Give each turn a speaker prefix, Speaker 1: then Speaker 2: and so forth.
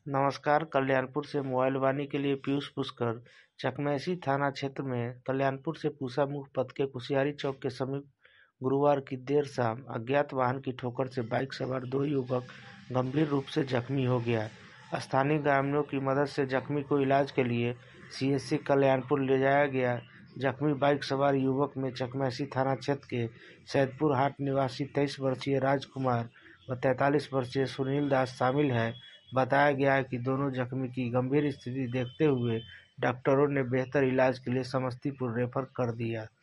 Speaker 1: नमस्कार। कल्याणपुर से मोबाइल वाणी के लिए पीयूष पुष्कर। चकमेसी थाना क्षेत्र में कल्याणपुर से पूसा मुख्य पथ के कुशियारी चौक के समीप गुरुवार की देर शाम अज्ञात वाहन की ठोकर से बाइक सवार 2 युवक गंभीर रूप से जख्मी हो गया। स्थानीय ग्रामीणों की मदद से जख्मी को इलाज के लिए सीएचसी कल्याणपुर ले जाया गया। जख्मी बाइक सवार युवक में चकमेसी थाना क्षेत्र के सैदपुर हाट निवासी 23 वर्षीय राजकुमार व 43 वर्षीय सुनील दास शामिल है। बताया गया है कि दोनों जख्मी की गंभीर स्थिति देखते हुए डॉक्टरों ने बेहतर इलाज के लिए समस्तीपुर रेफर कर दिया।